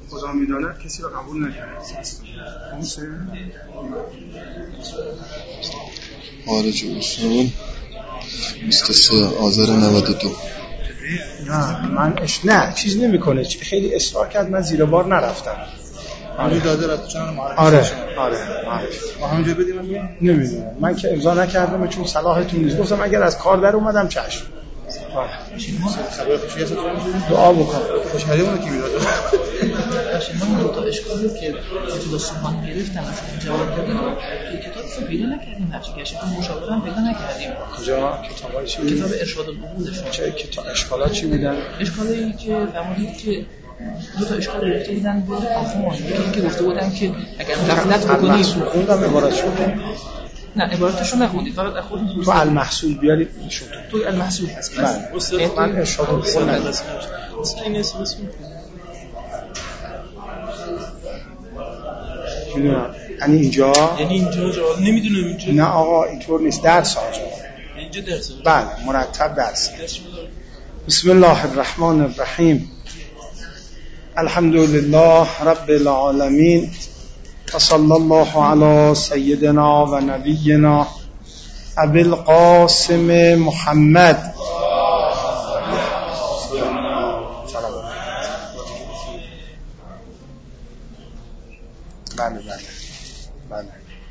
خدا می‌داند کسی را قبول نکرده. خارج اصول 23 آذر 92. نه چیز نمی‌کنه، خیلی اصرار کرد، من زیر بار نرفتم. آره داده رفت چون معرفی. آره. ما همینجا بدیم نمیدونم. من که امضا نکردم چون صلاحتون نیست. گفتم اگر از کار در اومدم چشم. خبر خوشی هست دعا بکن. خوشحالی اون کی میداد. من دو تا اشکالی که تو سوال گرفتم مثلا جواب دادم که کتابو پیدا نکردیم، هرچی گشتیم مشاورم پیدا نکردیم. کجا کتابای چی؟ کتاب ارشاد العقولشون. چه کتاب اشکالات چی بودن؟ اشکالی که فرمودید که دو تا اشکال گفته بودن به آخوان، یکی که گفته بودن که اگر غفلت بکنید خوندم عبارتشو. نه عبارتشو نخوندید، فقط خودتون تو المحصول بیارید ایشون. تو المحصول هست. من ارشاد العقول ندارم. اصلا این اسم میدونم. اینجا نمیدونم اینجا. نه آقا اینطور نیست، درس آجا اینجا درس. بله مرتب درس. بسم الله الرحمن الرحیم. الحمد لله رب العالمین و صلی الله علی سیدنا و نبینا ابی القاسم محمد. بله.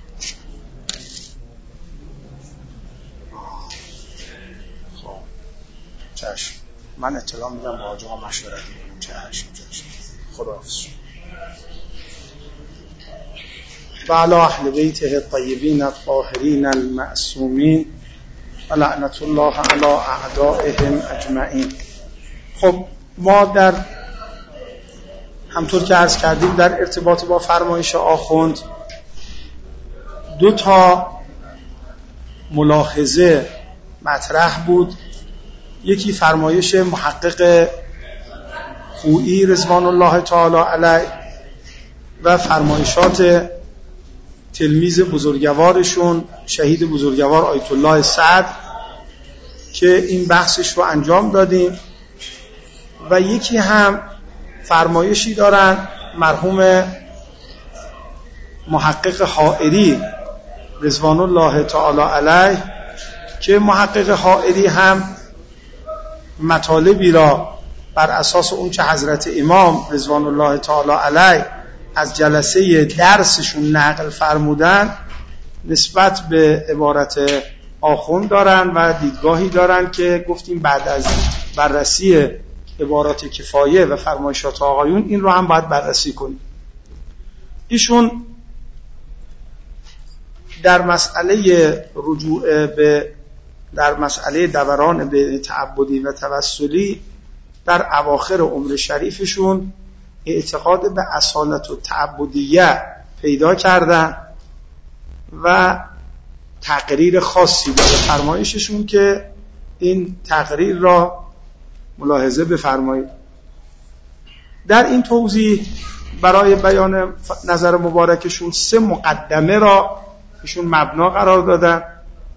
خب چشم، من اطلاع میدم با آجاها مشورت میکنم. چشم خداحافظ. و علی اهل بیته الطیبین الطاهرین المعصومین و لعنت الله علی اعدائهم اجمعین. خب ما در همطور که عرض کردیم در ارتباط با فرمایش آخوند دو تا ملاحظه مطرح بود. یکی فرمایش محقق خویی رضوان الله تعالی علیه و فرمایشات تلمیذ بزرگوارشون شهید بزرگوار آیت الله سعد که این بحثش رو انجام دادیم، و یکی هم فرمایشی دارن مرحوم محقق حائری رضوان الله تعالی علیه که محقق حائری هم مطالبی را بر اساس اون چه حضرت امام رضوان الله تعالی علیه از جلسه درسشون نقل فرمودن نسبت به عبارت آخوند دارن و دیدگاهی دارن که گفتیم بعد از بررسی عبارات کفایه و فرمایشات آقایون این رو هم باید بررسی کنیم. ایشون در مسئله رجوع به در مسئله دوران به تعبدی و توسلی در اواخر عمر شریفشون اعتقاد به اصالت و تعبدیه پیدا کردن و تقریر خاصی داره فرمایششون که این تقریر را ملاحظه بفرمایید. در این توضیح برای بیان نظر مبارکشون 3 مقدمه را ایشون مبنا قرار دادن.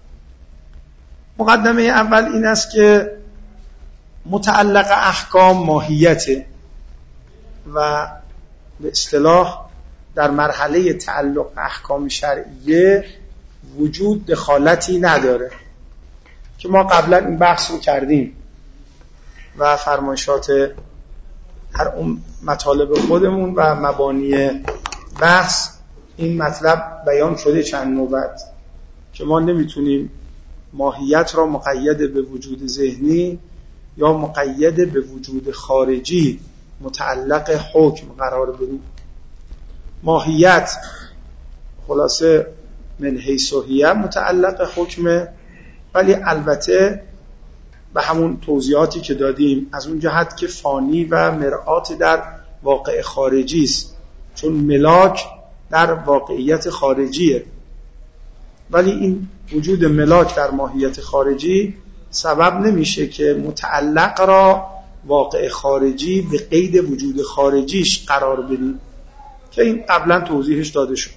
مقدمه اول این است که متعلق احکام ماهیته و به اصطلاح در مرحله تعلق احکام شرعیه وجود دخالتی نداره که ما قبلا این بحث رو کردیم و فرمایشات هر اون مطالب خودمون و مبانی بحث این مطلب بیان شده چند نوبت که ما نمیتونیم ماهیت را مقید به وجود ذهنی یا مقید به وجود خارجی متعلق حکم قرار بدیم. ماهیت خلاصه من حیث و هیه متعلق حکمه، ولی البته به همون توضیحاتی که دادیم از اون جهت که فانی و مرآت در واقع خارجی است، چون ملاک در واقعیت خارجیه، ولی این وجود ملاک در ماهیت خارجی سبب نمیشه که متعلق را واقع خارجی به قید وجود خارجیش قرار بدیم که این قبلا توضیحش داده شد.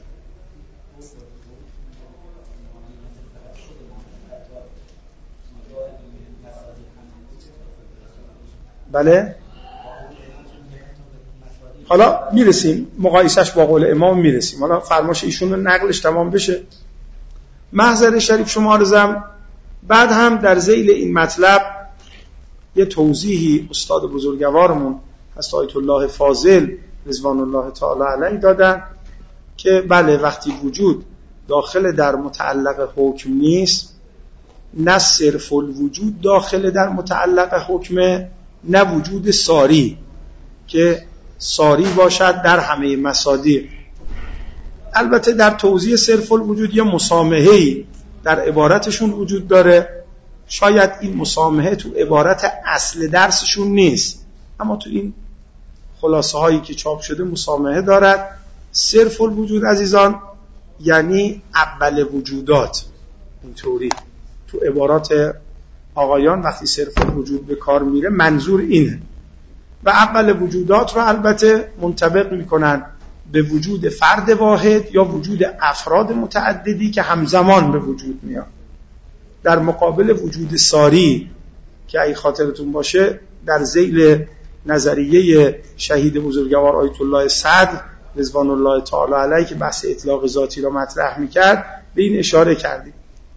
بله حالا میرسیم مقایسش با قول امام میرسیم. حالا فرمایش ایشون رو نقلش تمام بشه. محضر شریف شما عرضم بعد هم در ذیل این مطلب یه توضیحی استاد بزرگوارمون هست آیت الله فاضل رضوان الله تعالی علیه دادن که بله وقتی وجود داخل در متعلق حکم نیست، نه صرف الوجود داخل در متعلق حکم، نه وجود ساری که ساری باشد در همه مصادیق. البته در توضیح صرف الوجود یه مسامحه‌ای در عبارتشون وجود داره، شاید این مسامحه تو عبارت اصل درسشون نیست، اما تو این خلاصه هایی که چاپ شده مسامحه دارد. صرف الوجود عزیزان یعنی اول وجودات، اینطوری تو عبارات آقایان وقتی صرف الوجود به کار میره منظور اینه. و اول وجودات رو البته منطبق میکنن به وجود فرد واحد یا وجود افراد متعددی که همزمان به وجود میاد. در مقابل وجود ساری که اگه خاطرتون باشه در ذیل نظریه شهید بزرگوار آیت الله صدر رضوان الله تعالی علیه که بحث اطلاق ذاتی را مطرح میکرد به این اشاره کردیم.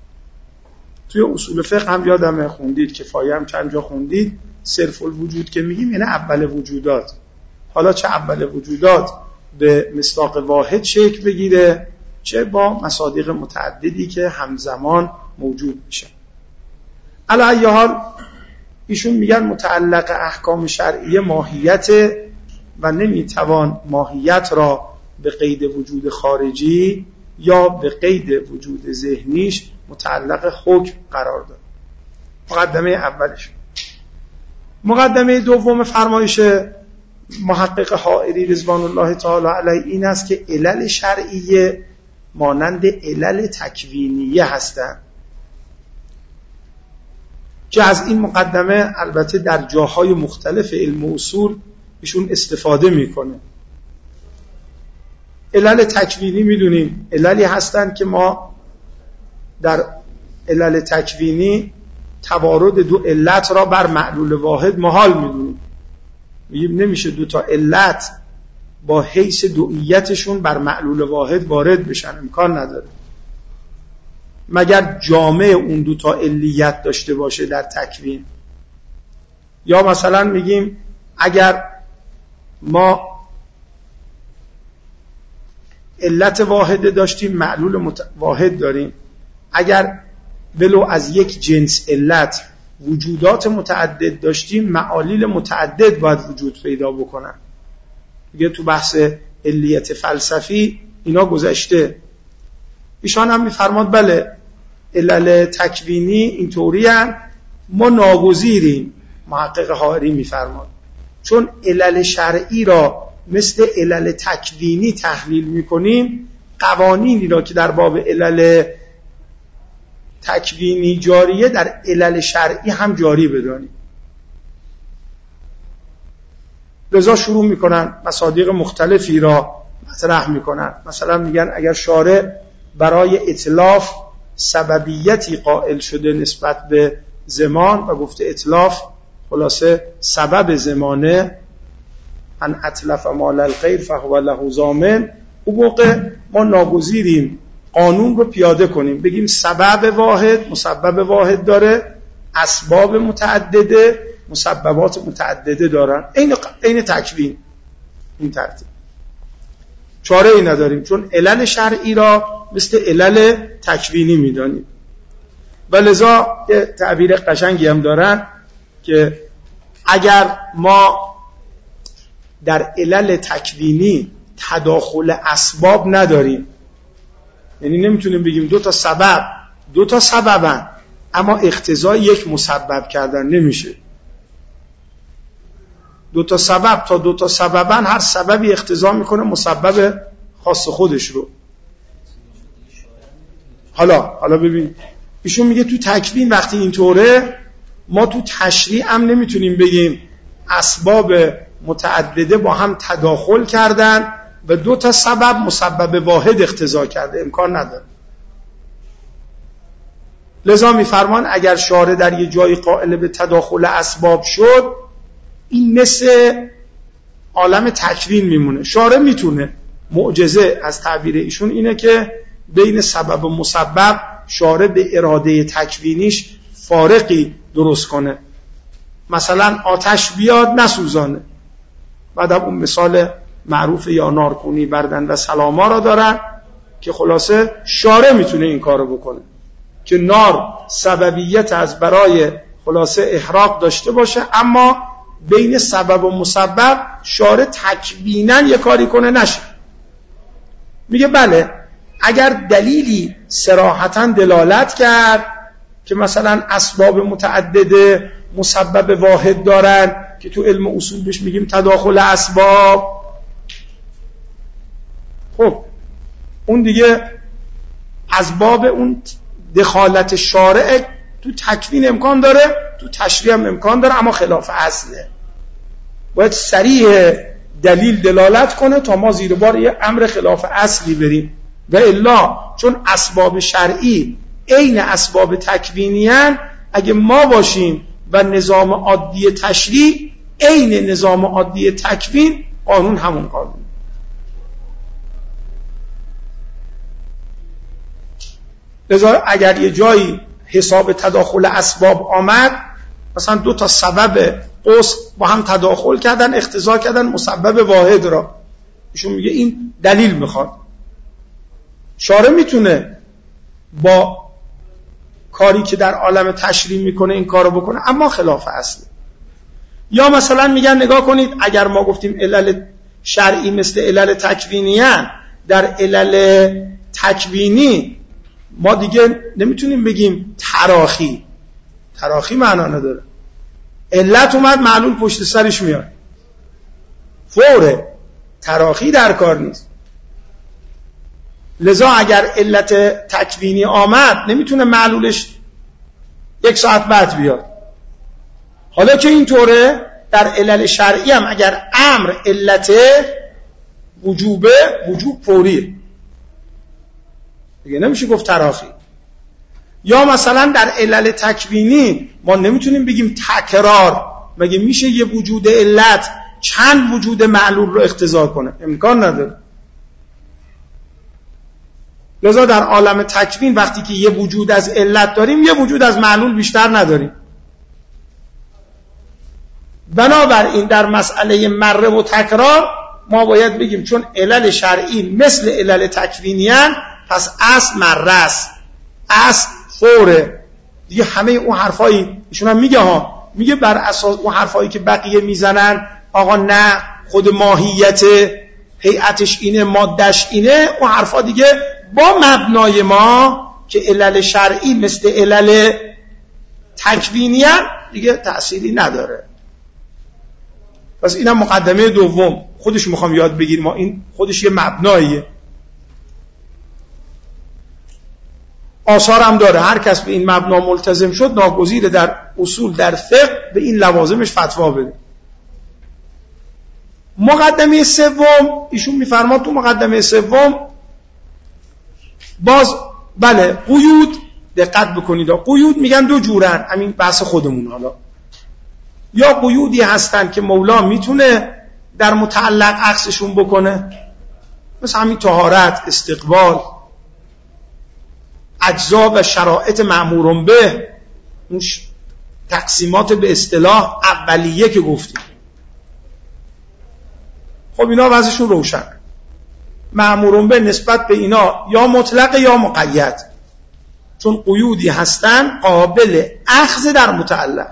توی اصول فقه هم یادمه خوندید، کفایه هم چند جا خوندید، صرف الوجود که میگیم یعنی اول وجودات. حالا چه اول وجودات به مصداق واحد شکل بگیره، چه با مصادیق متعددی که همزمان موجود میشه. علی ای حال ایشون میگن متعلق احکام شرعیه ماهیت و نمیتوان ماهیت را به قید وجود خارجی یا به قید وجود ذهنیش متعلق حکم قرار داد. مقدمه اولش. مقدمه دوم فرمایش محقق حائری رضوان الله تعالی علیه این است که علل شرعیه مانند علل تکوینیه هستند. که از این مقدمه البته در جاهای مختلف علم و اصول ایشون استفاده میکنه. علل تکوینی میدونیم عللی هستند که ما در علل تکوینی توارد دو علت را بر معلول واحد محال میدونیم. میگیم نمیشه دو تا علت با حیث دوئیتشون بر معلول واحد وارد بشن، امکان نداره مگر جامع اون دو تا علیت داشته باشه در تکوین. یا مثلا میگیم اگر ما علت واحد داشتیم معلول واحد داریم، اگر ولو از یک جنس علت وجودات متعدد داشتیم معالیل متعدد باید وجود پیدا بکنن. دیگه تو بحث علیت فلسفی اینا گذشته. ایشان هم میفرماد بله علل تکوینی اینطوری هستند، ما ناگزیریم. محقق حائری میفرماد چون علل شرعی را مثل علل تکوینی تحلیل میکنیم، قوانینی را که در باب علل تکوینی جاریه در علل شرعی هم جاری بدانیم. لذا شروع میکنن مصادیق مختلفی را مطرح میکنن. مثلا میگن اگر شارع برای اتلاف سببیتی قائل شده نسبت به زمان و گفته اتلاف خلاصه سبب زمانه، ان اتلف مال الغیر فهو له ضامن، اون موقع ما ناگزیریم قانون رو پیاده کنیم، بگیم سبب واحد مسبب واحد داره، اسباب متعدده مسببات متعدده دارن، این تکوین. این ترتیب چاره ای نداریم چون علل شرعی را مثل علل تکوینی میدانیم. و لذا یه تعبیر قشنگی هم دارن که اگر ما در علل تکوینی تداخل اسباب نداریم، یعنی نمیتونیم بگیم دو تا سببن اما اقتضای یک مسبب کردن نمیشه. دو تا سبب تا دو تا سببن، هر سببی اقتضا میکنه مسبب خاص خودش رو. حالا ببین ایشون میگه تو تکوین وقتی اینطوره ما تو تشریع هم نمیتونیم بگیم اسباب متعدده با هم تداخل کردن و دو تا سبب مسبب واحد اقتضا کرده، امکان نداره. لذا میفرمان اگر شارع در یه جایی قائل به تداخل اسباب شد، این مثل عالم تکوین میمونه. شارع میتونه، معجزه از تعبیر ایشون اینه که بین سبب و مسبب شارع به اراده تکوینیش فارقی درست کنه. مثلا آتش بیاد نسوزانه. بعد اون مثال معروف یا نارکونی بردن و سلاما را دارن که خلاصه شارع میتونه این کارو بکنه که نار سببیت از برای خلاصه احراق داشته باشه، اما بین سبب و مسبب شارع تکویناً یه کاری کنه نشه. میگه بله اگر دلیلی صراحتاً دلالت کرد که مثلا اسباب متعدده مسبب واحد دارن که تو علم اصول بهش میگیم تداخل اسباب، خب اون دیگه از باب اون دخالت شارع تو تکوین امکان داره، تو تشریع هم امکان داره، اما خلاف اصله. باید صریح دلیل دلالت کنه تا ما زیر بار یه امر خلاف اصلی بریم، و الا چون اسباب شرعی عین اسباب تکوینیان، اگه ما باشیم و نظام عادی تشریع عین نظام عادی تکوین، قانون همون قانون. لذا اگر یه جایی حساب تداخل اسباب آمد، مثلا 2 تا سبب قوس با هم تداخل کردن، اقتضا کردن مسبب واحد را، ایشون میگه این دلیل میخواد. شارع میتونه با کاری که در عالم تشریع میکنه این کارو بکنه، اما خلاف اصله. یا مثلا میگن نگاه کنید اگر ما گفتیم علل شرعی مثل علل تکوینیان، در علل تکوینی ما دیگه نمیتونیم بگیم تراخی معنا نداره. علت اومد معلول پشت سرش میاد، فوره، تراخی در کار نیست. لذا اگر علت تکوینی آمد نمیتونه معلولش 1 ساعت بعد بیاد. حالا که اینطوره در علل شرعی هم اگر امر علت وجوب فوریه، دیگه نمیشه گفت تراخی. یا مثلا در علل تکوینی ما نمیتونیم بگیم تکرار، مگه میشه یه وجود علت چند وجود معلول رو اقتضا کنه؟ امکان نداره. لذا در عالم تکوین وقتی که یه وجود از علت داریم، یه وجود از معلول بیشتر نداریم. بنابراین در مسئله مره و تکرار ما باید بگیم چون علل شرعی مثل علل تکوینیان، پس اصل مره است، اصل فوره دیگه. همه اون حرفایی ایشون هم میگه بر اساس اون حرفایی که بقیه میزنن، آقا نه خود ماهیت هیئتش اینه، مادهش اینه، اون حرفا دیگه با مبنای ما که علل شرعی مثل علل تکوینیان دیگه تأثیری نداره. پس اینم مقدمه دوم، خودش میخوام یاد بگیریم، ما این خودش یه مبناییه. آثار هم داره، هر کس به این مبنا ملتزم شد ناگزیره در اصول در فقه به این لوازمش فتوا بده. مقدمه سوم ایشون میفرماد، تو مقدمه سوم باز بله قیود، دقت بکنید قیود میگن 2 جورن، همین بحث خودمون. حالا یا قیودی هستن که مولا میتونه در متعلق عکسشون بکنه، مثل همین طهارت، استقبال، اجزا و شرایط مأمورون به، اون تقسیمات به اصطلاح اولیه که گفتیم. خب اینا وضعشون روشن. مأمورون به نسبت به اینا یا مطلق یا مقید، چون قیودی هستن قابل اخذ در متعلق.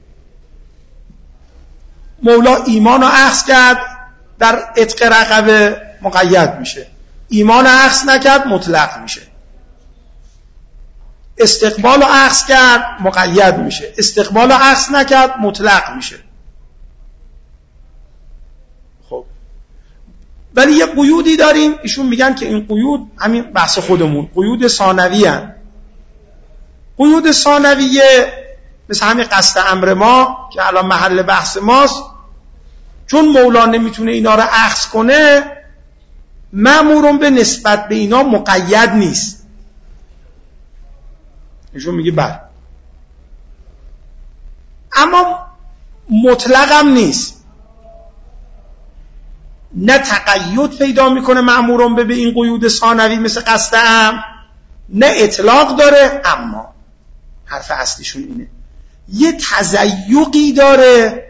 مولا ایمان رو اخذ کرد در عتق رقبه، مقید میشه. ایمان اخذ نکرد مطلق میشه. استقبال رو اخذ کرد مقید میشه، استقبال رو اخذ نکرد مطلق میشه. خب ولی یه قیودی داریم، ایشون میگن که این قیود همین بحث خودمون، قیود ثانویه هن. قیود ثانویه مثل همین قصد امر ما که الان محل بحث ماست، چون مولا نمیتونه اینا رو اخذ کنه، مأمورون به نسبت به اینا مقید نیست. ایشون میگه بله، اما مطلق هم نیست. نه تقید پیدا میکنه مأمورون به این قیود ثانوی مثل قصد امر، نه اطلاق داره. اما حرف اصلیشون اینه یه تزیقی داره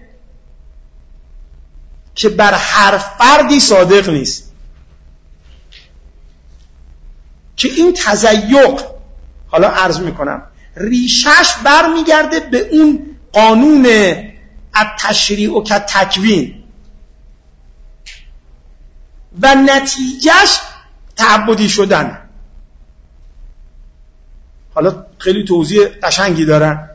که بر هر فردی صادق نیست، که این تزیق حالا عرض میکنم ریشش برمیگرده به اون قانون التشریع و تکوین و نتیجهش تعبدی شدن. حالا خیلی توضیح قشنگی دارن.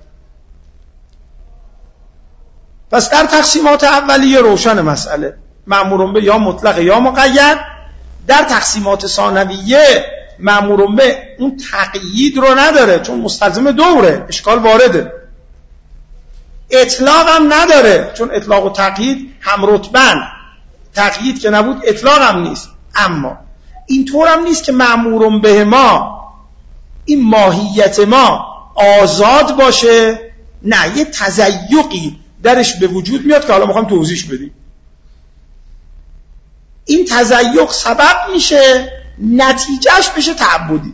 پس در تقسیمات اولیه روشن مسئله مأمورون به یا مطلق یا مقید. در تقسیمات ثانویه مأمورون به اون تقیید رو نداره چون مستلزم دوره، اشکال وارده. اطلاق هم نداره چون اطلاق و تقیید هم رتبن، تقیید که نبود اطلاق هم نیست. اما اینطور هم نیست که مأمورون به ما این ماهیت ما آزاد باشه، نه، یه تزیقی درش به وجود میاد که حالا میخوام توضیحش بدیم. این تزیق سبب میشه نتیجهش بشه تعبدی.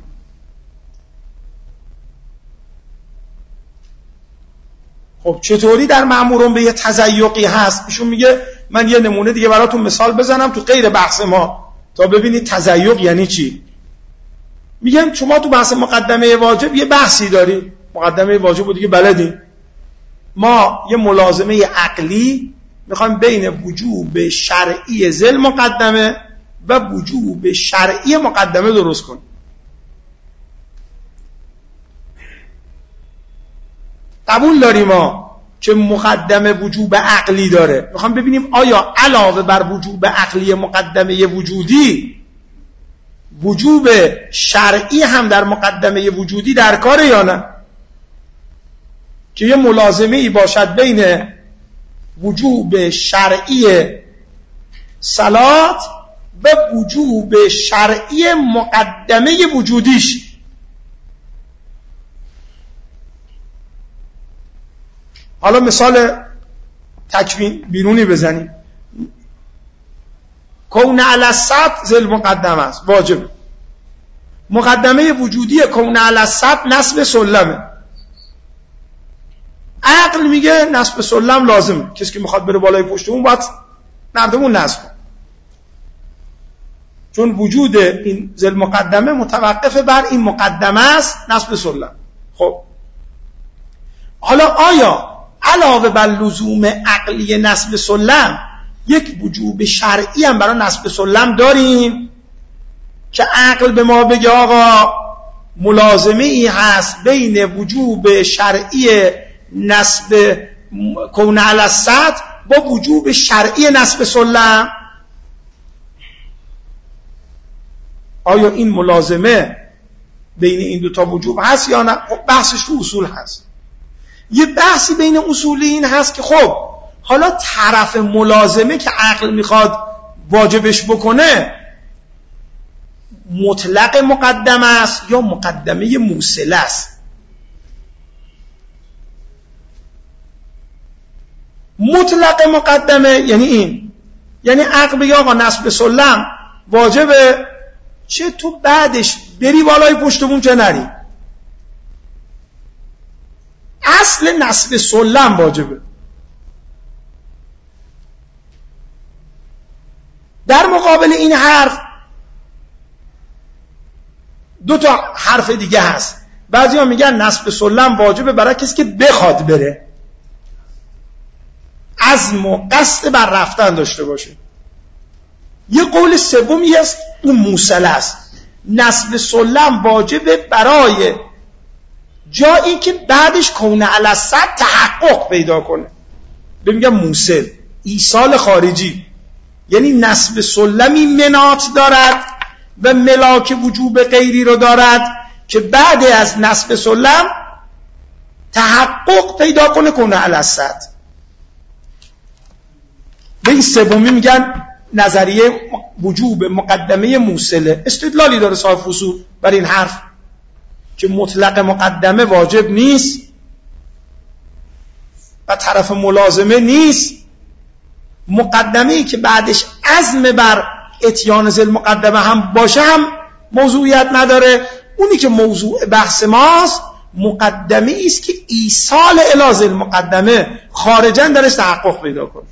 خب چطوری در مأمورون به یه تزیقی هست؟ ایشون میگه من یه نمونه دیگه براتون مثال بزنم تو غیر بحث ما تا ببینید تزیق یعنی چی. میگم شما تو بحث مقدمه واجب یه بحثی داری، مقدمه واجب رو دیگه بلدین. ما یه ملازمه عقلی میخوایم بین وجوب شرعی ذل مقدمه و وجوب شرعی مقدمه درست کنیم. قبول داریم ما که مقدمه وجوب عقلی داره، میخوام ببینیم آیا علاوه بر وجوب عقلی مقدمه وجودی وجوب شرعی هم در مقدمه وجودی در کاره یا نه، که یه ملازمه ای باشد بین وجوب شرعی صلات و وجوب شرعی مقدمه وجودیش. حالا مثال تکوین بیرونی بزنیم. کون علی السبت ذل مقدمه است، واجب. مقدمه وجودی کون علی السبت نصب سلمه. عقل میگه نصب سلم لازمه، کسی که میخواد بره بالای پشتمون باید نردمون نصب کنه، چون وجود این ذل مقدمه متوقف بر این مقدمه است، نصب سلم. خب حالا آیا علاوه بر لزوم عقلی نصب سلم یک وجوب شرعی هم برای نصب سلم داریم که عقل به ما بگه آقا ملازمه ای هست بین وجوب شرعی نصب کون علی السطح با وجوب شرعی نصب سلم؟ آیا این ملازمه بین این دوتا وجوب هست یا نه؟ خب بحثش تو اصول هست. یه بحثی بین اصولیین هست که خب حالا طرف ملازمه که عقل میخواد واجبش بکنه مطلق مقدمه است یا مقدمه موصله است. مطلق مقدمه یعنی این، یعنی عقل بگه آقا نصب سلم واجبه، چه تو بعدش بری بالای پشتمون چه نری، اصل نصب سلم واجبه. در مقابل این حرف دو تا حرف دیگه هست. بعضی ها میگن نصب سلم واجبه برای کسی که بخواد بره، عزم و قصد بر رفتن داشته باشه. یه قول سومی است اون موصله است، نصب سلم واجبه برای جایی که بعدش کون علی السطح تحقق پیدا کنه، میگم موصل، ایصال خارجی، یعنی نصب سلمی منات دارد و ملاک وجوب غیری رو دارد که بعد از نصب سلم تحقق پیدا کنه کون علی السطح. به این سومی میگن نظریه وجوب مقدمه موصله. استدلالی داره صاحب فصول بر این حرف که مطلق مقدمه واجب نیست و طرف ملازمه نیست مقدمه‌ای که بعدش عزم بر اتیان ذل مقدمه هم باشه هم موضوعیت نداره. اونی که موضوع بحث ماست مقدمه است که ایصال الی ذل مقدمه خارجاً درش تحقق پیدا کنه.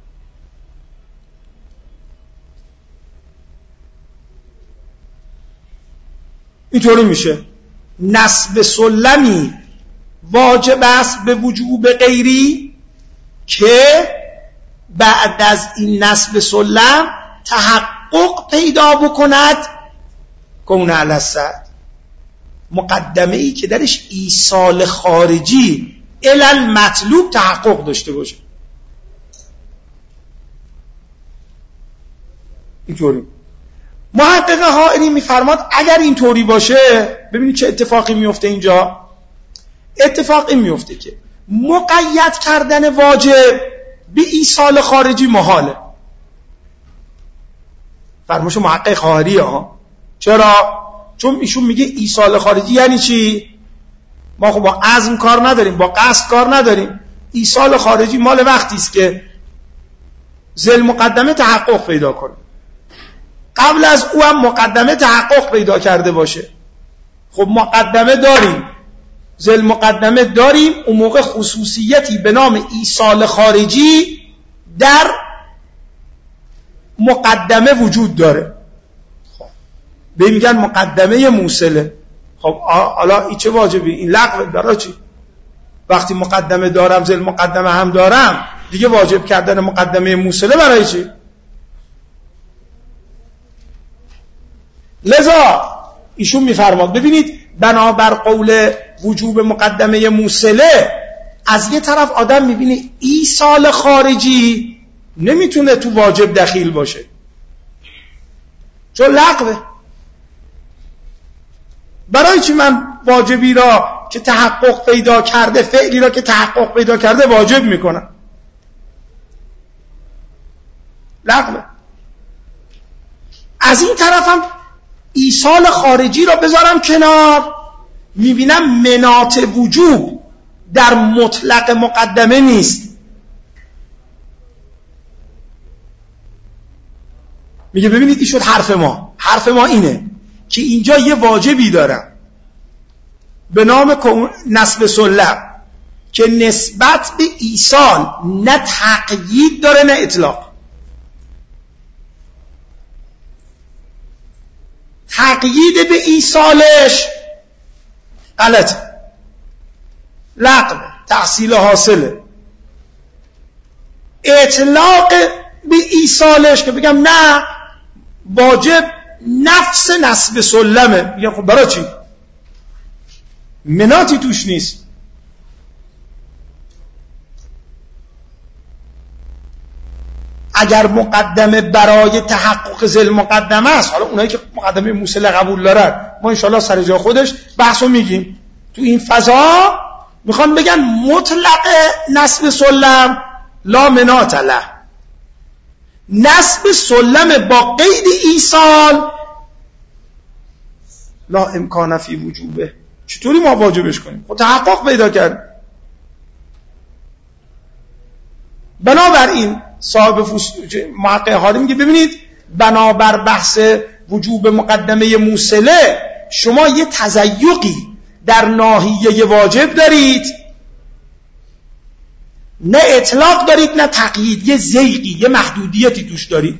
اینطوری میشه نسب سلمی واجب است به وجوب غیری که بعد از این نسب سلم تحقق پیدا بکند کون علی الصد، مقدمه ای که درش ایصال خارجی الی المطلوب تحقق داشته باشه. اینطوری محقق حائری میفرماد اگر اینطوری باشه ببینید چه اتفاقی میفته اینجا. اتفاقی میفته که مقید کردن واجب به ایصال خارجی محاله. فرمایش محقق حائری ها. چرا؟ چون ایشون میگه ایصال خارجی یعنی چی؟ ما خب با عزم کار نداریم، با قصد کار نداریم. ایصال خارجی مال وقتی است که ذل مقدمه تحقق پیدا کنه. قبل از او هم مقدمه تحقق پیدا کرده باشه. خب مقدمه داریم، ذل مقدمه داریم، اون موقع خصوصیتی به نام ایصال خارجی در مقدمه وجود داره. خب به میگن مقدمه موصله. خب حالا این چه واجبی؟ این لغو برای چی؟ وقتی مقدمه دارم ذل مقدمه هم دارم دیگه واجب کردن مقدمه موصله برای چی؟ لذا ایشون میفرماد ببینید بنابر قول وجوب مقدمه موصله از یه طرف آدم میبینه ایصال خارجی نمیتونه تو واجب دخیل باشه چون لغوه. برای چی من واجبی را که تحقق پیدا کرده، فعلی را که تحقق پیدا کرده واجب میکنم؟ لغوه. از این طرف هم ایصال خارجی را بذارم کنار، میبینم مناط وجوب در مطلق مقدمه نیست. میگه ببینید این شد حرف ما اینه که اینجا یه واجبی دارم به نام نسب سلم که نسبت به ایصال نه تقیید داره نه اطلاق. تقیید به ایصالش غلطه، لغو، تحصیل حاصله. اطلاق به ایصالش که بگم نه واجب نفس نسب سلمه، میگم خب برای چی؟ مناتی توش نیست. اگر مقدمه برای تحقق ذل مقدمه است، حالا اونایی که مقدمه موصله قبول دارن ما انشالله سر جا خودش بحثو میگیم، تو این فضا میخوان بگن مطلق نسب سلم لا منات له، نسب سلم با قید ایصال لا امکان فی وجوبه. چطوری ما واجبش کنیم؟ خب تحقق پیدا کرد. بنابراین صاحب محقق حائری میگه ببینید بنابر بحث وجوب مقدمه موصله شما یه تضیقی در ناحیه واجب دارید، نه اطلاق دارید نه تقیید، یه ضیقی، یه محدودیتی توش دارید.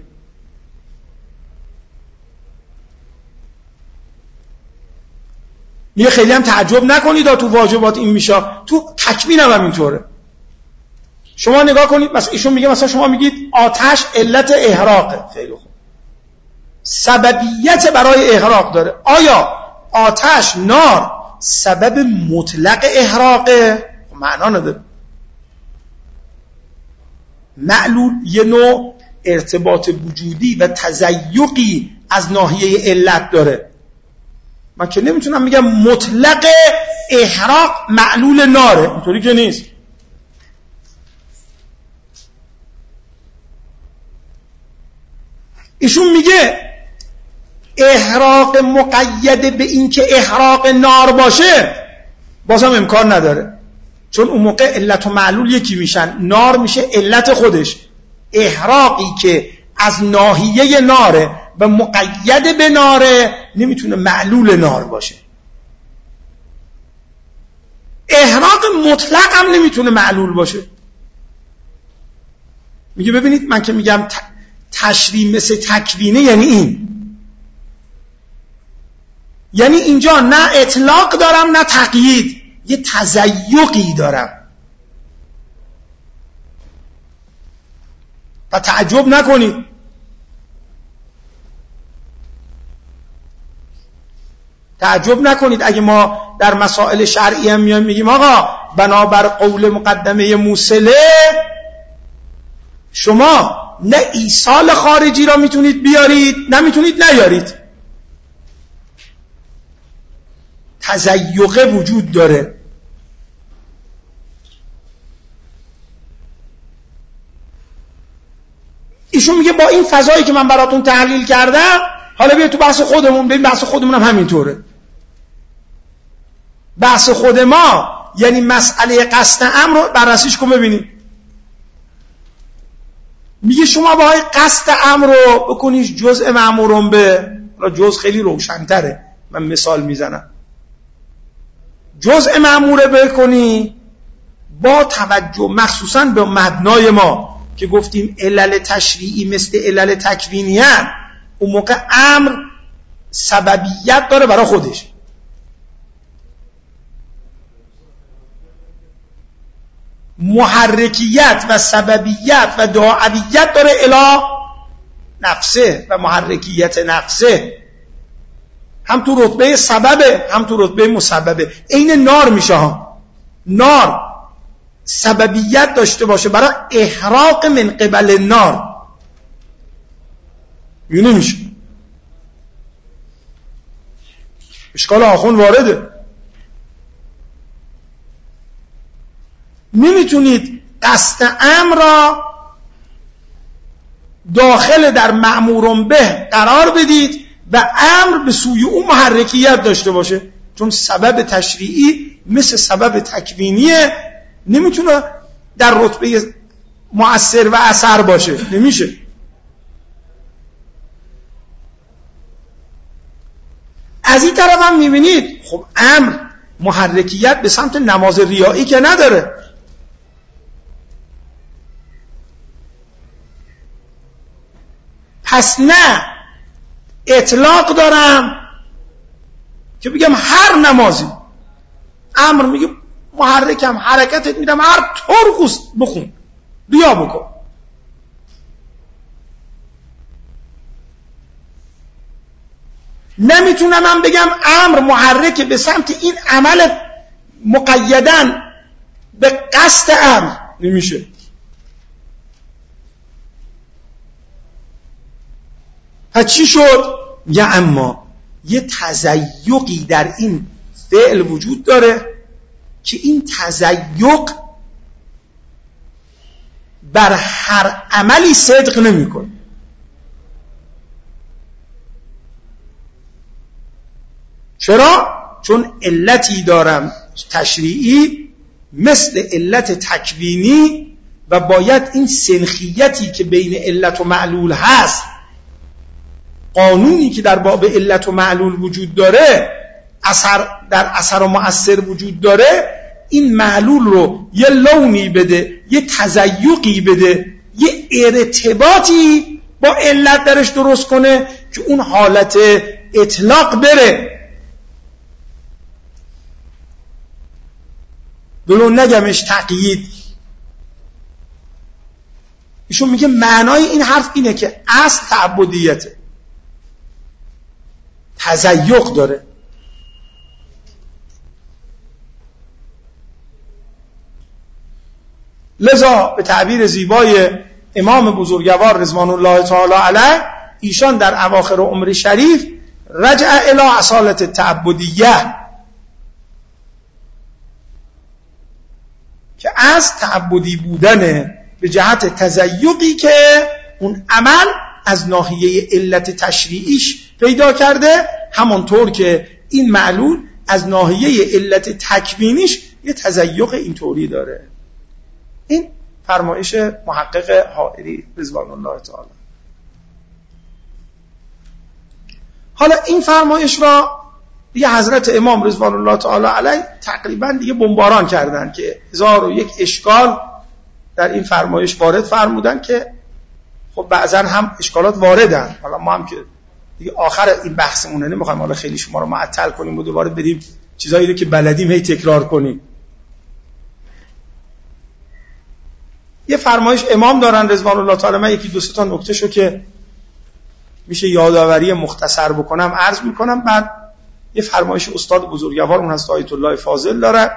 میگه خیلی هم تعجب نکنید تو واجبات این میشه، تو تکوین هم اینطوره. شما نگاه کنید، مثلا ایشون میگه مثلا شما میگید آتش علت احراقه، خیلی خوب، سببیت برای احراق داره. آیا آتش، نار سبب مطلق احراقه؟ معنا نداره. معلول یه نوع ارتباط وجودی و تزیقی از ناحیه علت داره. من که نمیتونم میگم مطلق احراق معلول ناره، اینطوری که نیست. ایشون میگه احراق مقید به این که احراق نار باشه بازم امکان نداره، چون اون موقع علت و معلول یکی میشن، نار میشه علت خودش، احراقی که از ناحیه ناره و مقید به ناره نمیتونه معلول نار باشه. احراق مطلق هم نمیتونه معلول باشه. میگه ببینید من که میگم تشریع مثل تکوینه یعنی این، یعنی اینجا نه اطلاق دارم نه تقیید، یه تزیقی دارم. و تعجب نکنید اگه ما در مسائل شرعی هم میگیم آقا بنابر قول مقدمه موصله شما نه ایصال خارجی را میتونید بیارید نه میتونید نیارید، تزیقه وجود داره. ایشون میگه با این فضایی که من براتون تحلیل کردم حالا بیا تو بحث خودمون، ببین بحث خودمون هم همینطوره. بحث خود ما یعنی مسئله قصد امر رو بررسیش کن ببینید. میگه شما باید قصد امر رو بکنیش جزء مأمورون به، جزء خیلی روشن‌تره، من مثال میزنم، جزء مأموره بکنی با توجه مخصوصاً به مبنای ما که گفتیم علل تشریعی مثل علل تکوینی هست، اون موقع امر سببیت داره برای خودش، محرکیت و سببیت و داعویت داره الی نفسه و محرکیت نفسه، هم تو رتبه سببه هم تو رتبه مسببه. این نار میشه ها، نار سببیت داشته باشه برای احراق من قبل نار، یعنی نمیشه. اشکال آخون وارده. نمیتونید قصد امر را داخل در مأمورون به قرار بدید و امر به سوی اون محرکیت داشته باشه، چون سبب تشریعی مثل سبب تکوینیه، نمیتونه در رتبه مؤثر و اثر باشه، نمیشه. از این طرف هم میبینید خب امر محرکیت به سمت نماز ریایی که نداره، پس نه اطلاق دارم که بگم هر نمازی، امر میگه محرکم حرکتت میدم هر طور خوست بخون ریا بکن، نمیتونم من بگم امر محرک به سمت این عمل مقیدن به قصد امر، نمیشه. پس چی شد؟ یا اما یه تزیقی در این فعل وجود داره که این تزیق بر هر عملی صدق نمی‌کنه. چرا؟ چون علتی دارم تشریعی مثل علت تکوینی و باید این سنخیتی که بین علت و معلول هست، قانونی که در باب علت و معلول وجود داره، در اثر و مؤثر وجود داره، این معلول رو یه لونی بده، یه تزیقی بده، یه ارتباطی با علت درش درست کنه که اون حالت اطلاق بره. دلو نگمش تقیید. ایشون میگه معنای این حرف اینه که اصل تعبدیته، تزیق داره. لذا به تعبیر زیبای امام بزرگوار رضوان الله تعالی علیه، ایشان در اواخر عمر شریف رجع الی اصالت تعبدیه، که از تعبدی بودن به جهت تزیقی که اون عمل از ناحیه علت تشریعیش پیدا کرده، همانطور که این معلول از ناحیه علت تکوینیش یه تزیق اینطوری داره. این فرمایش محقق حائری رضوان الله تعالی. حالا این فرمایش را دیگه حضرت امام رضوان الله تعالی علیه تقریبا دیگه بمباران کردن که 1001 اشکال در این فرمایش وارد فرمودن که خب بعضا هم اشکالات واردن. حالا ما هم که دیگه آخر این بحثمونه نمیخوایم حالا خیلی شما رو معطل کنیم و دوباره بریم چیزایی رو که بلدیم هی تکرار کنیم. یه فرمایش امام دارن رضوان الله تعالی، من یکی دو سه تا نکتهشو که میشه یادآوری مختصر بکنم عرض میکنم. بعد یه فرمایش استاد بزرگوار اون هست آیت الله فاضل داره،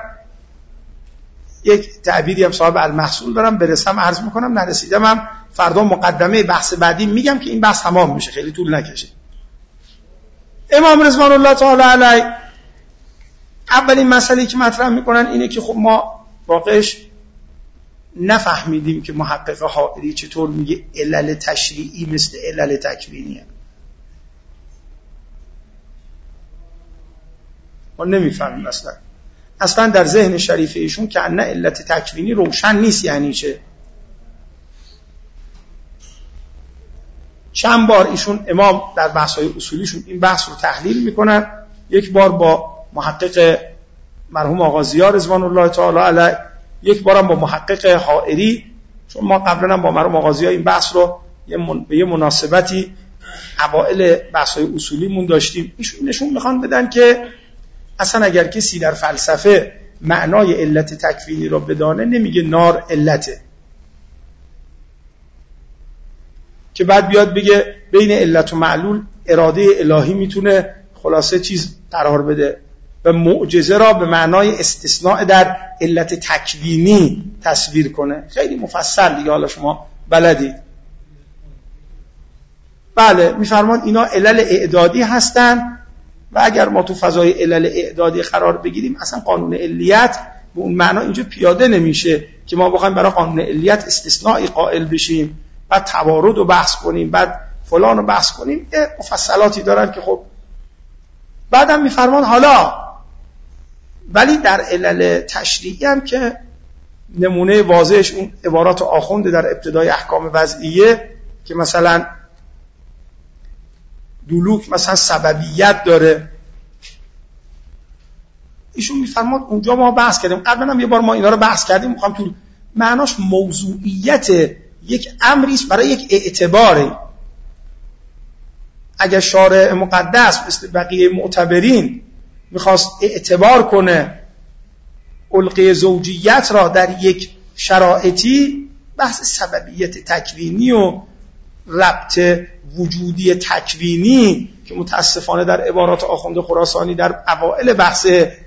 یک تعبیری هم صاحب المحصول دارم، برسم عرض میکنم، نرسیدم هم فردا مقدمه بحث بعدی میگم که این بحث تمام میشه، خیلی طول نکشه. امام رضوان الله تعالی علیه اولین مسئله که مطرح میکنن اینه که خب ما واقعش نفهمیدیم که محقق حائری چطور میگه علل تشریعی مثل علل تکوینیه. ما نمیفهمیم اصلا در ذهن شریف ایشون که نه علت تکوینی روشن نیست یعنی چه. چند بار ایشون امام در بحث‌های اصولیشون این بحث رو تحلیل میکنن. یک بار با محقق مرحوم آقا ضیا رضوان الله تعالی علیه، یک بارم با محقق حائری، چون ما قبلا هم با مرحوم آقا ضیا این بحث رو به یه مناسبتی اوائل بحث‌های اصولیمون داشتیم. ایشون نشون میخوان بدن که اصلا اگر کسی در فلسفه معنای علت تکوینی رو بدانه نمیگه نار علته، که بعد بیاد بگه بین علت و معلول اراده الهی میتونه خلاصه چیز قرار بده و معجزه را به معنای استثناء در علت تکوینی تصویر کنه. خیلی مفصل دیگه، حالا شما بلدید. بله میفرمان اینا علل اعدادی هستن و اگر ما تو فضای علل اعدادی قرار بگیریم اصلا قانون علیت به اون معنا اینجا پیاده نمیشه که ما بخوایم برای قانون علیت استثنائی قائل بشیم، بعد توارد رو بحث کنیم، بعد فلان رو بحث کنیم. مفصلاتی دارن که خب بعدم میفرمان حالا ولی در علل تشریعی هم که نمونه واضحش اون عبارات آخونده در ابتدای احکام وضعیه که مثلا دلوک مثلا سببیت داره. ایشون میفرماد اونجا ما بحث کردیم، قبلا هم یه بار ما اینا رو بحث کردیم، میخوام تو معناش موضوعیت یک امری است برای یک اعتباری. اگر شارع مقدس مثل بقیه معتبرین میخواست اعتبار کنه علقه زوجیت را در یک شرایطی، بحث سببیت تکوینی و ربط وجودی تکوینی که متاسفانه در عبارات آخوند خراسانی در اوائل بحث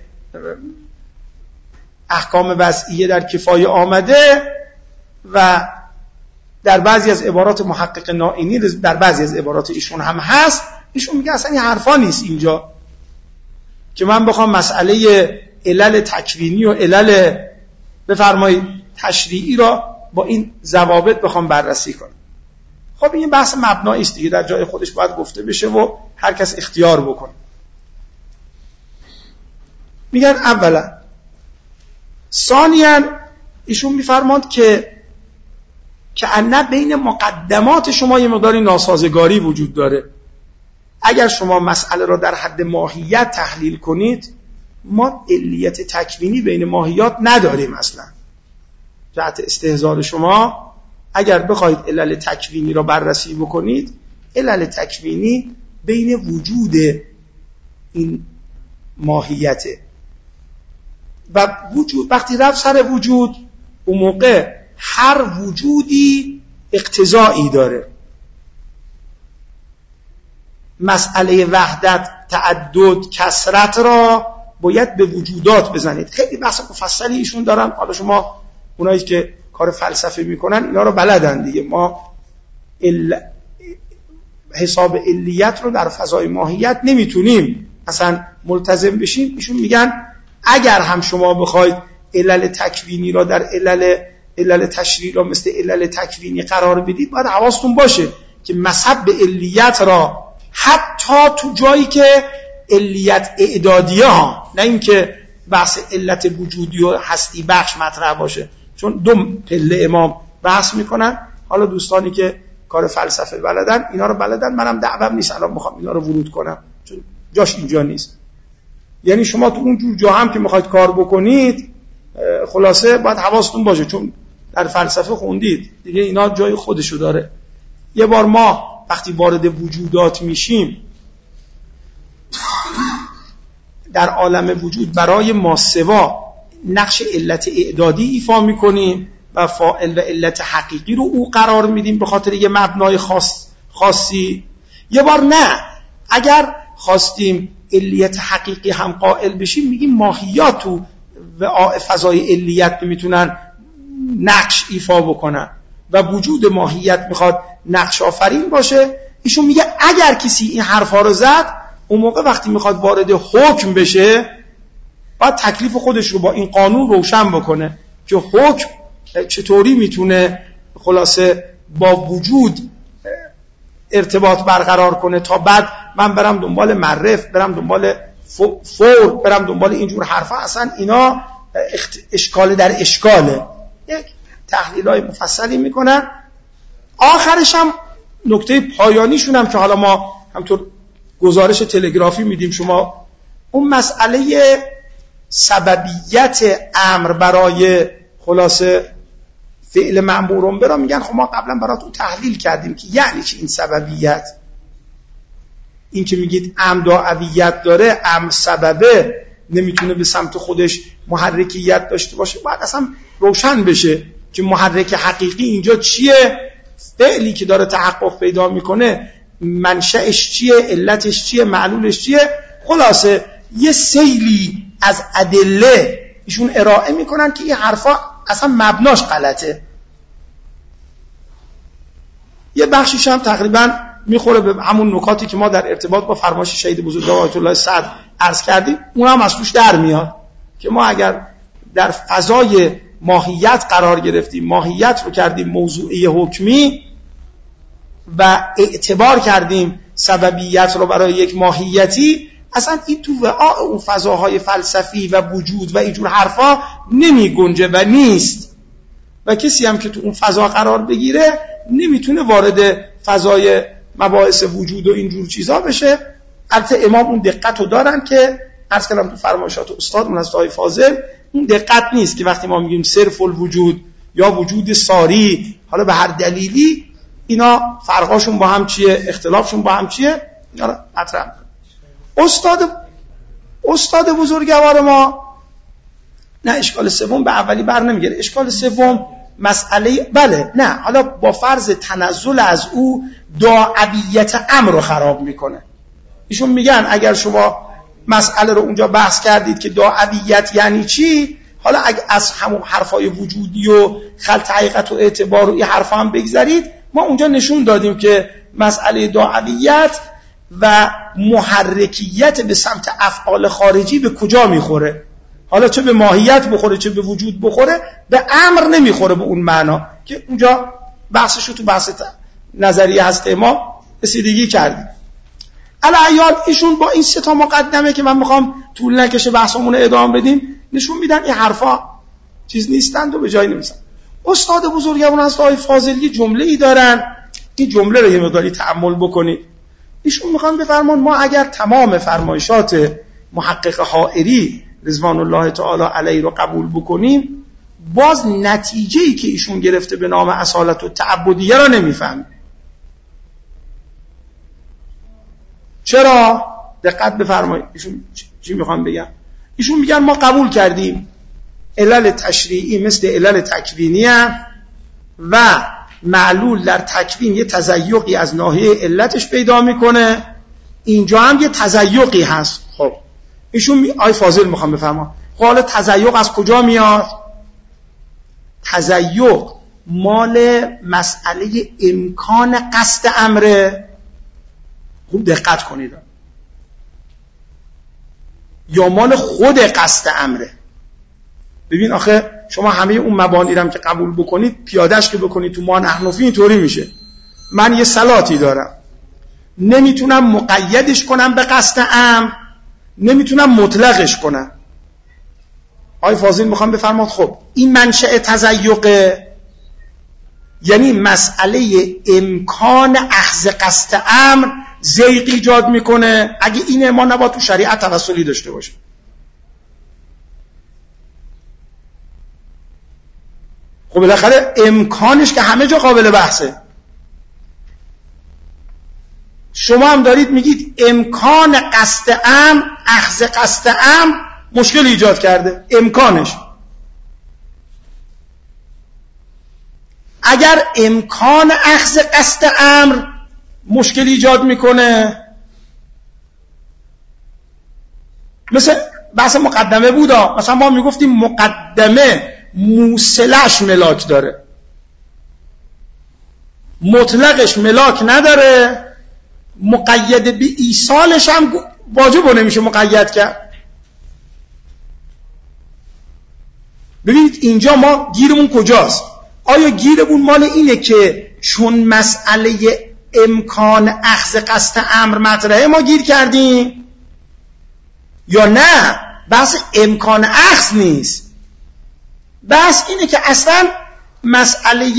احکام وضعیه در کفایه آمده و در بعضی از عبارات محقق نائینی در بعضی از عبارات ایشون هم هست، ایشون میگه اصلا این حرفا نیست اینجا که من بخوام مسئله علل تکوینی و علل بفرمایید تشریعی را با این ضوابط بخوام بررسی کنم. خب این بحث مبنایی است دیگه، در جای خودش باید گفته بشه و هر کس اختیار بکنه. میگن اولا. ثانیاً ایشون میفرماند که انه بین مقدمات شما یه مقداری ناسازگاری وجود داره. اگر شما مسئله را در حد ماهیت تحلیل کنید، ما علیت تکوینی بین ماهیات نداریم اصلا. جهت استحضار شما اگر بخواید علل تکوینی را بررسی بکنید، علل تکوینی بین وجود این ماهیته و وجود. وقتی رفت سر وجود، اون موقع هر وجودی اقتضایی داره. مسئله وحدت، تعدد، کثرت را باید به وجودات بزنید. خیلی بحث مفصلی ایشون دارن، حالا شما اونایی که کار فلسفه میکنن اینا رو بلدن دیگه. ما حساب علیت رو در فضای ماهیت نمیتونیم اصلا ملتزم بشیم. ایشون میگن اگر هم شما بخواید علل تکوینی را در علل تشریعی را مثل علل تکوینی قرار بدید، باید حواستون باشه که مذهب به علیت را حتی تو جایی که علیت اعدادیه ها، نه اینکه بحث علت وجودی و هستی بخش مطرح باشه، چون دو پله امام بحث میکنن. حالا دوستانی که کار فلسفه بلدن اینا رو بلدن، منم دعوام نیست الان میخوام اینا رو ورود کنم چون جاش اینجا نیست. یعنی شما تو اون جور جا هم که میخواید کار بکنید خلاصه باید حواستون باشه، چون در فلسفه خوندید دیگه، اینا جای خودشو داره. یه بار ما وقتی وارد وجودات میشیم در عالم وجود برای ماسوا نقش علت اعدادی ایفا میکنیم و فاعل و علت حقیقی رو او قرار میدیم به خاطر یه مبنای خاصی. یه بار نه، اگر خواستیم علیت حقیقی هم قائل بشیم میگیم ماهیات تو و فضای علیت میتونن نقش ایفا بکنن و وجود ماهیت میخواد نقش آفرین باشه. ایشون میگه اگر کسی این حرفا رو زد اون موقع وقتی میخواد وارد حکم بشه باید تکلیف خودش رو با این قانون روشن بکنه که حکم چطوری میتونه خلاصه با وجود ارتباط برقرار کنه تا بعد من برم دنبال معرف، برم دنبال فور، برم دنبال اینجور حرفا. اصلا اینا اشکال در اشکاله. یک تحلیلای مفصلی میکنن. آخرش هم نکته پایانیشون هم که حالا ما همطور گزارش تلگرافی میدیم شما، اون مسئله سببیت امر برای خلاصه فعل مأمورون برا میگن خب ما قبلا براتون تحلیل کردیم که یعنی چی این سببیت. این که میگید امر دعویت داره، امر سببه، نمیتونه به سمت خودش محرکیت داشته باشه، باید اصلا روشن بشه که محرک حقیقی اینجا چیه، فعلی که داره تحقق پیدا میکنه منشأش چیه، علتش چیه، معلولش چیه. خلاصه یه سیلی از ادله ایشون ارائه میکنن که این حرفا اصلا مبناش غلطه. یه بخشیش هم تقریبا میخوره به همون نکاتی که ما در ارتباط با فرمایش شهید بزرگوار آیت الله سعد عرض کردیم، اون هم از توش در میاد که ما اگر در فضای ماهیت قرار گرفتیم، ماهیت رو کردیم موضوعی حکمی و اعتبار کردیم سببیت رو برای یک ماهیتی، اصلا این تو وعاء اون فضاهای فلسفی و وجود و اینجور حرفا نمی گنجه و نیست. و کسی هم که تو اون فضا قرار بگیره نمیتونه وارد فضای مباحث وجود و اینجور چیزا بشه. البته امام اون دقت رو دارن که عرض کردم تو فرمایشات استادمون از آقای فاضل اون دقت نیست که وقتی ما میگیم صرف الوجود یا وجود ساری، حالا به هر دلیلی اینا فرقاشون با هم چیه، اختلافشون با هم چیه، اینا رو مطرح. استاد بزرگوار ما نه اشکال سوم به اولی بر نمیگیره. اشکال سوم مسئله بله نه، حالا با فرض تنزل از او داعیت امر رو خراب میکنه. ایشون میگن اگر شما مسئله رو اونجا بحث کردید که داعیت یعنی چی، حالا اگر از همون حرفای وجودی و خلط حقیقت و اعتبار و این حرفا هم بگذارید، ما اونجا نشون دادیم که مسئله داعیت و محرکیت به سمت افعال خارجی به کجا میخوره. حالا چه به ماهیت بخوره چه به وجود بخوره، به امر نمیخوره به اون معنا که اونجا بحثش رو تو بحث نظریه هست ما رسیدگی کردیم. العیال ایشون با این سه تا مقدمه که من میخوام طول نکشه بحثمون رو ادامه بدیم نشون میدن این حرفا چیز نیستند و به جای نمیرسن. استاد بزرگمون از آقای فاضلی جمله‌ای دارن، این جمله رو یه مقداری تأمل بکنید. ایشون میخوان بفرمان ما اگر تمام فرمایشات محقق حائری رضوان الله تعالی علیه رو قبول بکنیم، باز نتیجه‌ای که ایشون گرفته به نام اصالت و تعبدیه را نمیفهمیم. چرا؟ دقت بفرمایید ایشون چی میخوام بگم. ایشون میگن ما قبول کردیم علل تشریعی مثل علل تکوینی و معلول در تکوین یه تزیقی از ناحیه علتش پیدا میکنه، اینجا هم یه تزیقی هست. خب ایشون آی فاضل میخوام بفرما خب حالا تزیق از کجا میاد؟ تزیق مال مسئله امکان قصد امره. خوب دقت کنید. یا مال خود قصد امره. ببین آخه شما همه اون مبانی رو که قبول بکنید پیادهش که بکنید تو ما نحنفی اینطوری میشه. من یه صلاتی دارم، نمیتونم مقیدش کنم به قصد امر، نمیتونم مطلقش کنم. آقای فاضل میخوام بفرماد خب این منشأ تزیقه، یعنی مسئله امکان اخذ قصد امر زیغ ایجاد میکنه. اگه اینه ما نباید تو شریعت توسلی داشته باشیم. خب بالاخره امکانش که همه جا قابل بحثه. شما هم دارید میگید امکان قصد امر، اخذ قصد امر مشکل ایجاد کرده. امکانش، اگر امکان اخذ قصد امر مشکل ایجاد میکنه، مثل بحث مقدمه بودا، مثلا ما میگفتیم مقدمه موصلش ملاک داره، مطلقش ملاک نداره، مقید به ایصالش هم واجب نمیشه مقید کرد. ببینید اینجا ما گیرمون کجاست؟ آیا گیرمون مال اینه که چون مسئله امکان اخذ قصد امر مطرحه ما گیر کردیم، یا نه بحث امکان اخذ نیست؟ بحث اینه که اصلا مسئله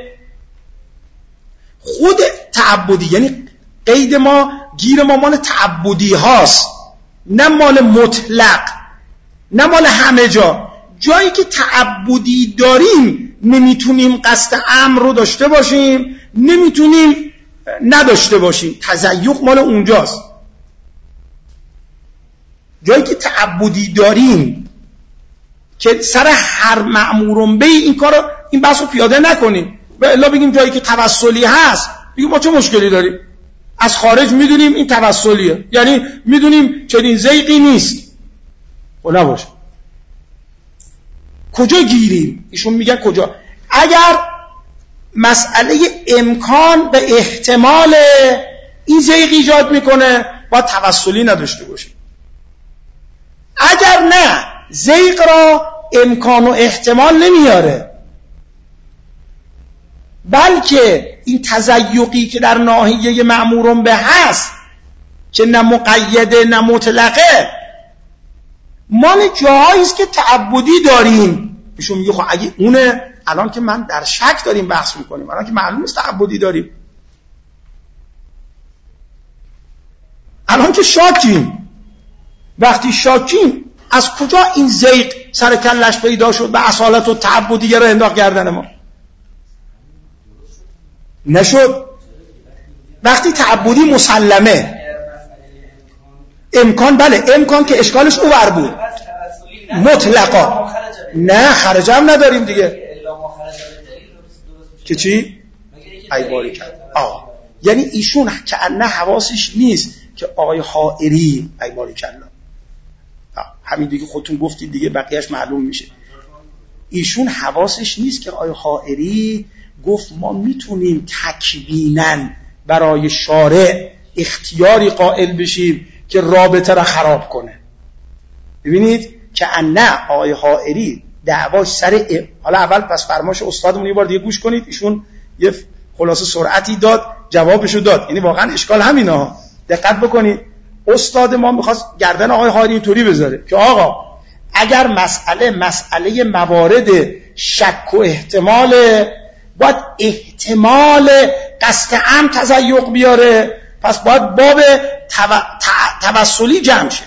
خود تعبدی، یعنی قید ما، گیر ما مال تعبدی هاست، نه مال مطلق، نه مال همه جا. جایی که تعبدی داریم نمیتونیم قصد امر رو داشته باشیم، نمیتونیم نداشته باشیم. تزیق مال اونجاست. جایی که تعبدی داریم که سر هر مأمورون به این کارو، این بحث رو پیاده نکنیم و الا بگیم جایی که توسلی هست بگیم ما چه مشکلی داریم، از خارج میدونیم این توسلیه، یعنی میدونیم چنین زیغی نیست. و نباشه. کجا گیریم؟ ایشون میگن کجا؟ اگر مسئله امکان به احتمال این زیغ ایجاد میکنه باید توسلی نداشته باشیم. اگر نه زیغ را امکان و احتمال نمیاره، بلکه این تزیقی که در ناحیه مأمورون به هست که نه مقیده نه مطلقه، مال جاهایی است که تعبدی داریم. ایشون میگه خب اگه اونه، الان که من در شک داریم بحث میکنیم، الان که معلوم است تعبدی داریم، الان که شاکیم. وقتی شاکیم از کجا این زیغ سر کلش پیدا شد به اصالت و تعبدیه رو انداخت گردن ما؟ نشد. وقتی تعبدی مسلمه، امکان، بله امکان که اشکالش اوور بود، مطلقا نه خرجه هم نداریم دیگه که چی؟ ای باری کرد. یعنی ایشون که نه حواسش نیست که آقای حائری ای باری کرد، همین دیگه خودتون گفتید دیگه، بقیهش معلوم میشه. ایشون حواسش نیست که آقای حائری گفت ما میتونیم تکویناً برای شارع اختیاری قائل بشیم که رابطه را خراب کنه. ببینید که نه آقای حائری دعواش سر حالا اول پس فرماش استادمون یه بار دیگه گوش کنید. ایشون یه خلاصه سرعتی داد، جوابشو داد. یعنی واقعا اشکال همینا، دقت بکنید. استاد ما میخواست گردن آقای حائری اینطوری بذاره که آقا اگر مسئله موارد شک و احتمال، باید احتمال قصد عام تزیق بیاره، پس باید باب توسلی جمع شه.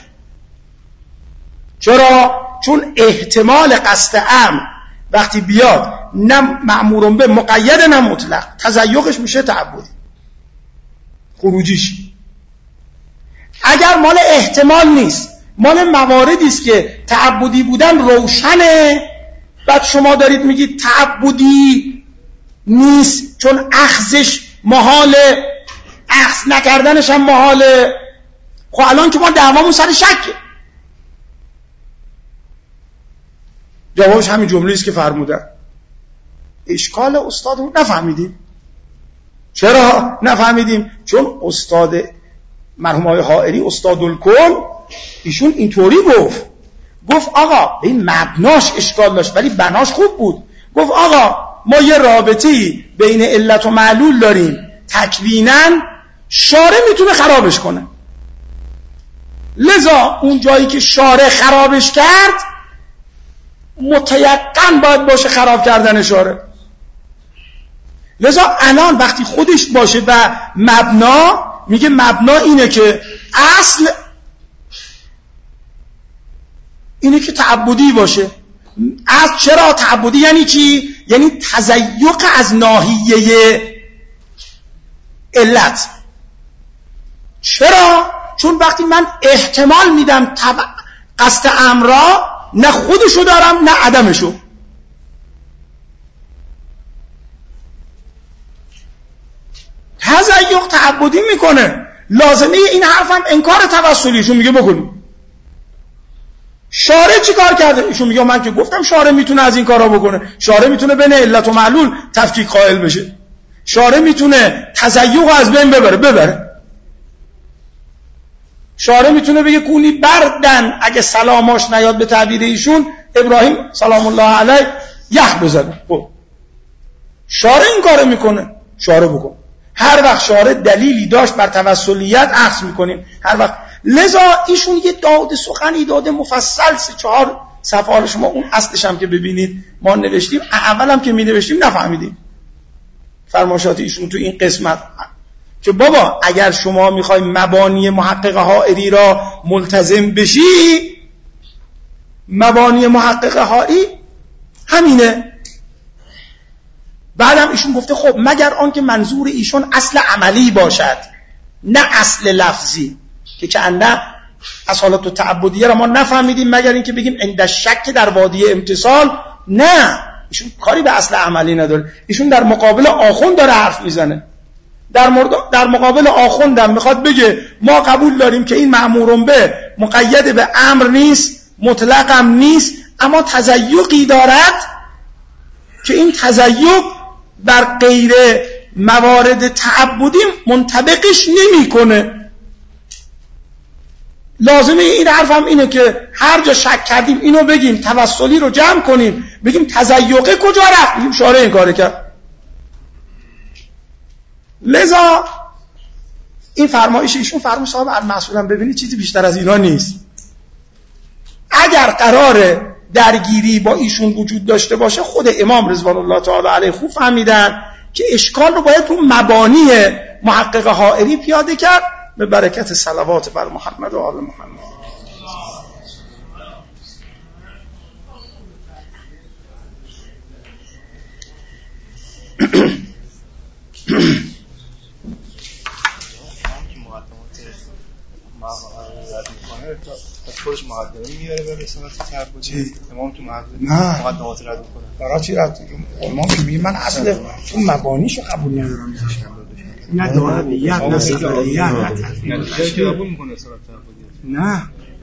چرا؟ چون احتمال قصد عام وقتی بیاد نه مأمورون به مقید نه مطلق، تزیقش میشه تعبدی، خروجیش. اگر مال احتمال نیست، مال مواردی است که تعبدی بودن روشنه، بعد شما دارید میگید تعبدی نیست چون اخذش محاله، اخذ نکردنش هم محاله. خب الان که ما دعوامون سر شکه. جوابش همین جمله است که فرمودن. اشکال استاد رو نفهمیدیم. چرا نفهمیدیم؟ چون استاد مرحوم آقای حائری، استاد الکل، ایشون اینطوری گفت آقا این مبناش اشکال داشت ولی بناش خوب بود. گفت آقا ما یه رابطه‌ای بین علت و معلول داریم، تکویناً شارع میتونه خرابش کنه، لذا اون جایی که شارع خرابش کرد متیقن باید باشه خراب کردن شارع. لذا الان وقتی خودش باشه و مبنا، میگه مبنا اینه که اصل اینه که تعبدی باشه. از چرا تعبدی یعنی چی؟ یعنی تضیق از ناحیه علت. چرا؟ چون وقتی من احتمال میدم قصد امرا، نه خودشو دارم نه عدمشو. تضیق تعبدی میکنه. لازمه این حرفم انکار توسلیشون میگه بکنیم. شارع چی کار کرده؟ ایشون میگه من که گفتم شارع میتونه از این کارا بکنه. شارع میتونه بین علت و معلول تفکیک قائل بشه. شارع میتونه تضیق از بین ببره. شارع میتونه بگه کونی بردن، اگه سلاماش نیاد به تعبیر ایشون ابراهیم سلام الله علیه یخ بزنه. خب شارع این کارو میکنه، شارع بکن. هر وقت شارع دلیلی داشت بر توسلیت اخذ میکنیم. هر وقت. لذا ایشون یه سخنی داده مفصل 3-4 صفحه. شما اون اصلش هم که ببینید ما نوشتیم، اولم که می نوشتیم نفهمیدیم فرمایشات ایشون تو این قسمت که بابا اگر شما میخوای مبانی محقق حائری را ملتزم بشی، مبانی محقق حائری همینه. بعدم ایشون گفته خب مگر آنکه منظور ایشون اصل عملی باشد نه اصل لفظی، که کنده از حالات تعبدیه را ما نفهمیدیم مگر اینکه بگیم عند شک در وادی امتصال. نه، ایشون کاری به اصل عملی نداره. ایشون در مقابل آخوند داره حرف میزنه. در مقابل آخوندم میخواد بگه ما قبول داریم که این مأمورون به مقید به امر نیست، مطلقم نیست، اما تضیقی دارد که این تضیق بر غیر موارد تعبدی منطبقش نمیکنه. لازمه این حرفم اینه که هر جا شک کردیم اینو بگیم، توسلی رو جمع کنیم، بگیم تضیقه کجا رفت، بگیم شارع این کار کرد. لذا این فرمایش ایشون، فرمایش صاحب المسئولم ببینید چیزی بیشتر از اینا نیست. اگر قرار درگیری با ایشون وجود داشته باشه، خود امام رضوان الله تعالی علیه خوب فهمیدن که اشکال رو باید رو مبانی محقق حائری پیاده کرد. به برکت صلوات بر محمد و آل محمد. خودش مقدمه میاره به رسالت تعبدی، امام تو مقدمات رد میکنه. برای چی رد میکنه؟ امام میگه من اصل تو مبانیشو قبول ندارم. نه دعویت، نه سفریت، نه قبول میکنه رسالت تعبدی. نه